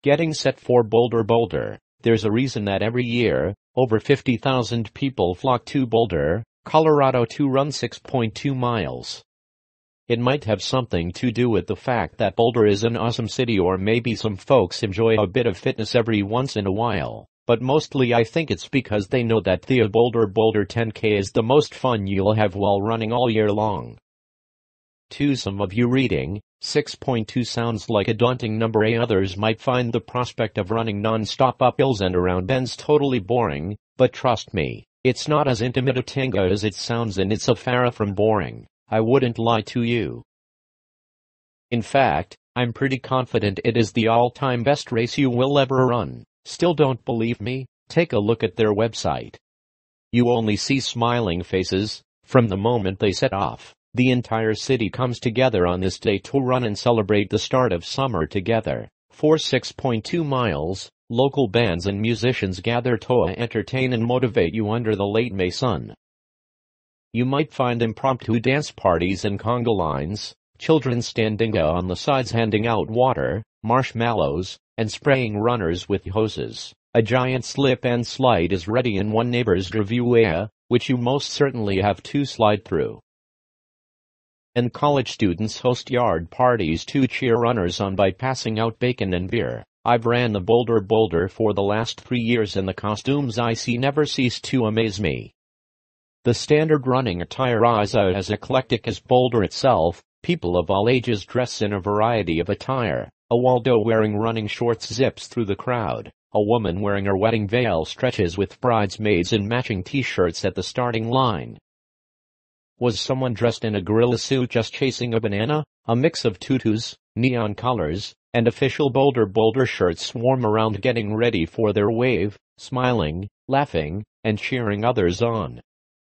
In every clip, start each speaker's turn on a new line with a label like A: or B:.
A: Getting set for Boulder. Boulder. There's a reason that every year, over 50,000 people flock to Boulder, Colorado to run 6.2 miles. It might have something to do with the fact that Boulder is an awesome city, or maybe some folks enjoy a bit of fitness every once in a while, but mostly I think it's because they know that the Boulder 10K is the most fun you'll have while running all year long. To some of you reading, 6.2 sounds like a daunting number. Others might find the prospect of running non-stop up hills and around bends totally boring, but trust me, it's not as intimidating as it sounds, and it's far from boring. I wouldn't lie to you. In fact, I'm pretty confident it is the all-time best race you will ever run. Still don't believe me? Take a look at their website. You only see smiling faces from the moment they set off. The entire city comes together on this day to run and celebrate the start of summer together. For 6.2 miles, local bands and musicians gather to entertain and motivate you under the late May sun. You might find impromptu dance parties and conga lines, children standing on the sides handing out water, marshmallows, and spraying runners with hoses. A giant slip and slide is ready in one neighbor's driveway, which you most certainly have to slide through. And college students host yard parties to cheer runners on by passing out bacon and beer. I've ran the Boulder for the last 3 years, and the costumes I see never cease to amaze me. The standard running attire is as eclectic as Boulder itself. People of all ages dress in a variety of attire. A Waldo wearing running shorts zips through the crowd. A woman wearing her wedding veil stretches with bridesmaids in matching t-shirts at the starting line. Was someone dressed in a gorilla suit just chasing a banana? A mix of tutus, neon colors, and official Boulder shirts swarm around, getting ready for their wave, smiling, laughing, and cheering others on.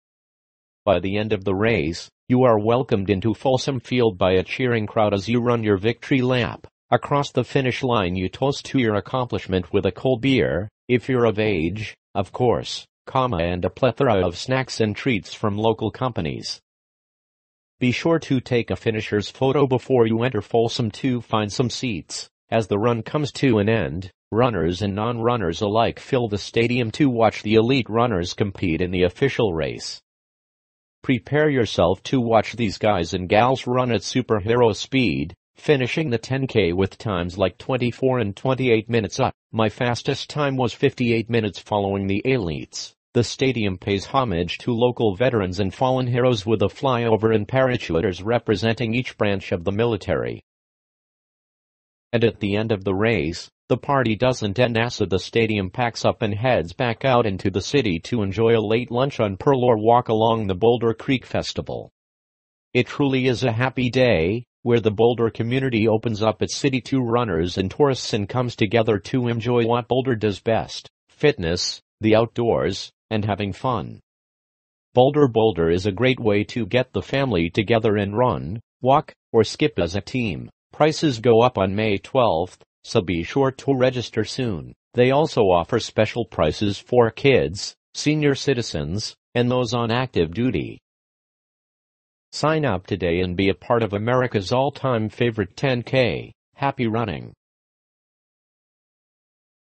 A: By the end of the race, you are welcomed into Folsom Field by a cheering crowd as you run your victory lap. Across the finish line, you toast to your accomplishment with a cold beer, if you're of age, of course, and a plethora of snacks and treats from local companies. Be sure to take a finisher's photo before you enter Folsom to find some seats. As the run comes to an end, runners and non-runners alike fill the stadium to watch the elite runners compete in the official race. Prepare yourself to watch these guys and gals run at superhero speed, finishing the 10K with times like 24 and 28 minutes up. My fastest time was 58 minutes following the elites. The stadium pays homage to local veterans and fallen heroes with a flyover and parachuters representing each branch of the military. And at the end of the race, the party doesn't end as the stadium packs up and heads back out into the city to enjoy a late lunch on Pearl or walk along the Boulder Creek Festival. It truly is a happy day, where the Boulder community opens up its city to runners and tourists and comes together to enjoy what Boulder does best: fitness, the outdoors, and having fun. Boulder is a great way to get the family together and run, walk, or skip as a team. Prices go up on May 12th, so be sure to register soon. They also offer special prices for kids, senior citizens, and those on active duty. Sign up today and be a part of America's all-time favorite 10K. Happy running!